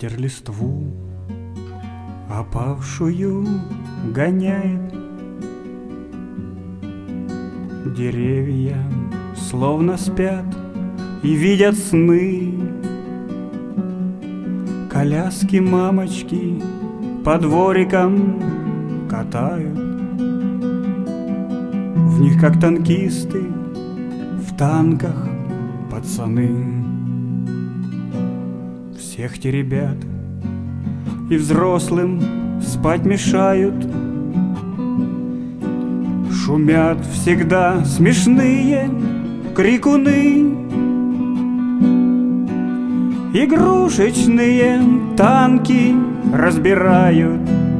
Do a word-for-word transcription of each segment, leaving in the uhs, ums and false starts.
Ветер листву опавшую гоняет, деревья словно спят и видят сны. Коляски мамочки по дворикам катают, в них как танкисты в танках пацаны. Всех те ребят и взрослым спать мешают, шумят всегда смешные крикуны. Игрушечные танки разбирают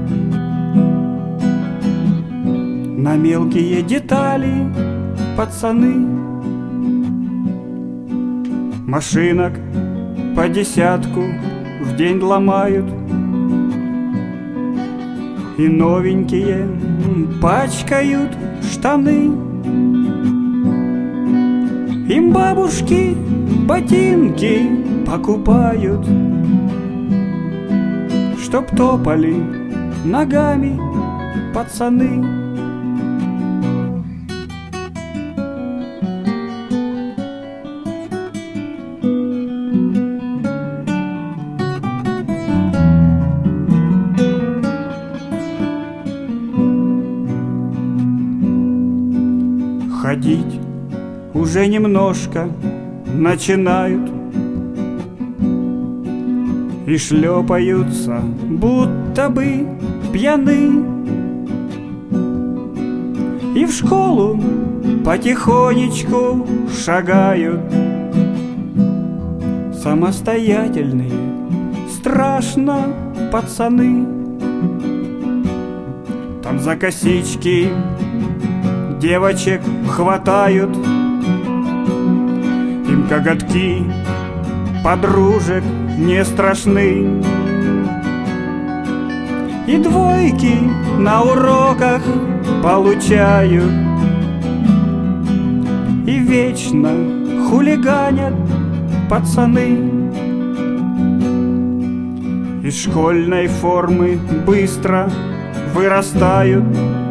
на мелкие детали пацаны. Машинок по десятку в день ломают, и новенькие пачкают штаны. Им бабушки ботинки покупают, чтоб топали ногами пацаны. Ходить уже немножко начинают и шлепаются, будто бы пьяны. И в школу потихонечку шагают самостоятельные, страшно пацаны. Там за косички девочек хватают, им коготки подружек не страшны. И двойки на уроках получают, и вечно хулиганят пацаны. Из школьной формы быстро вырастают,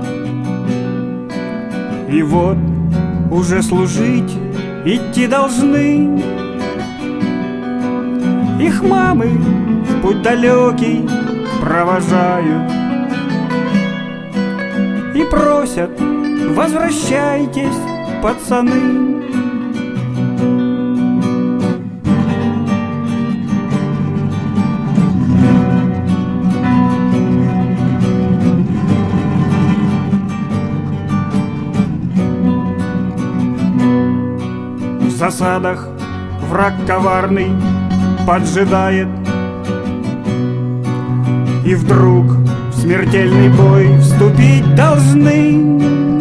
и вот уже служить идти должны. Их мамы в путь далекий провожают и просят: возвращайтесь, пацаны. В засадах враг коварный поджидает, и вдруг в смертельный бой вступить должны.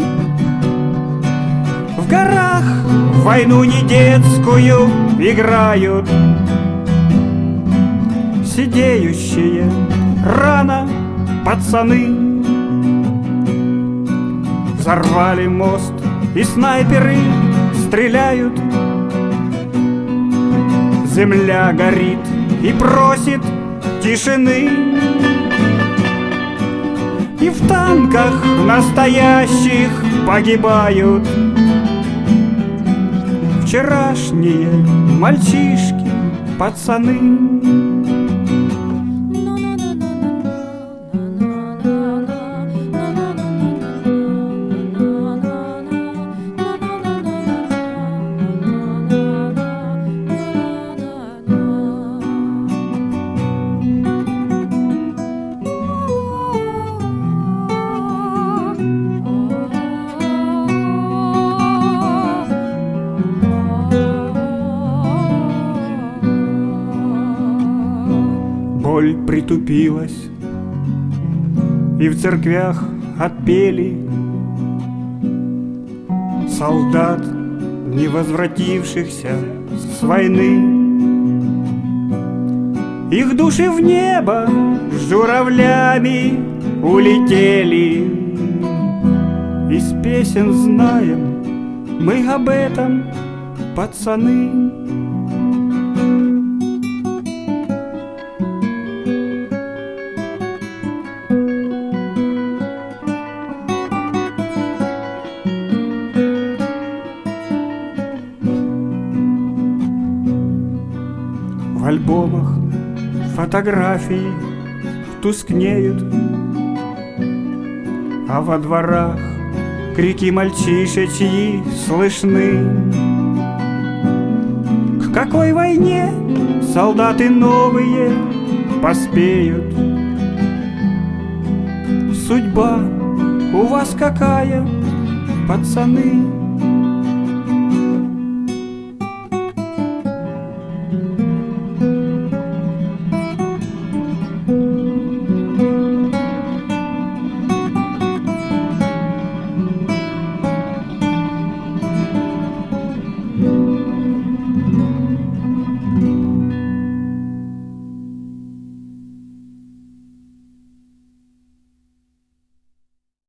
В горах в войну не детскую играют сидеющие рано пацаны. Взорвали мост, и снайперы стреляют. Земля горит и просит тишины, и в танках настоящих погибают вчерашние мальчишки, пацаны. Боль притупилась, и в церквях отпели солдат, не возвратившихся с войны. Их души в небо с журавлями улетели. Из песен знаем мы об этом, пацаны. альбомах фотографии тускнеют, а во дворах крики мальчишечьи слышны. К какой войне солдаты новые поспеют? Судьба у вас какая, пацаны?